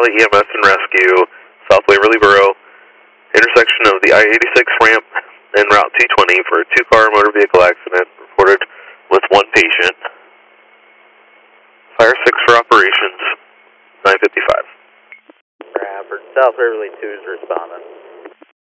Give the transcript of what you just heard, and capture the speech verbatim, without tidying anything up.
Valley E M S and Rescue, South Waverly Borough, intersection of the I eighty-six ramp and Route two twenty for a two-car motor vehicle accident reported with one patient. Fire six for operations, nine fifty-five. Bradford, South Waverly two is responding.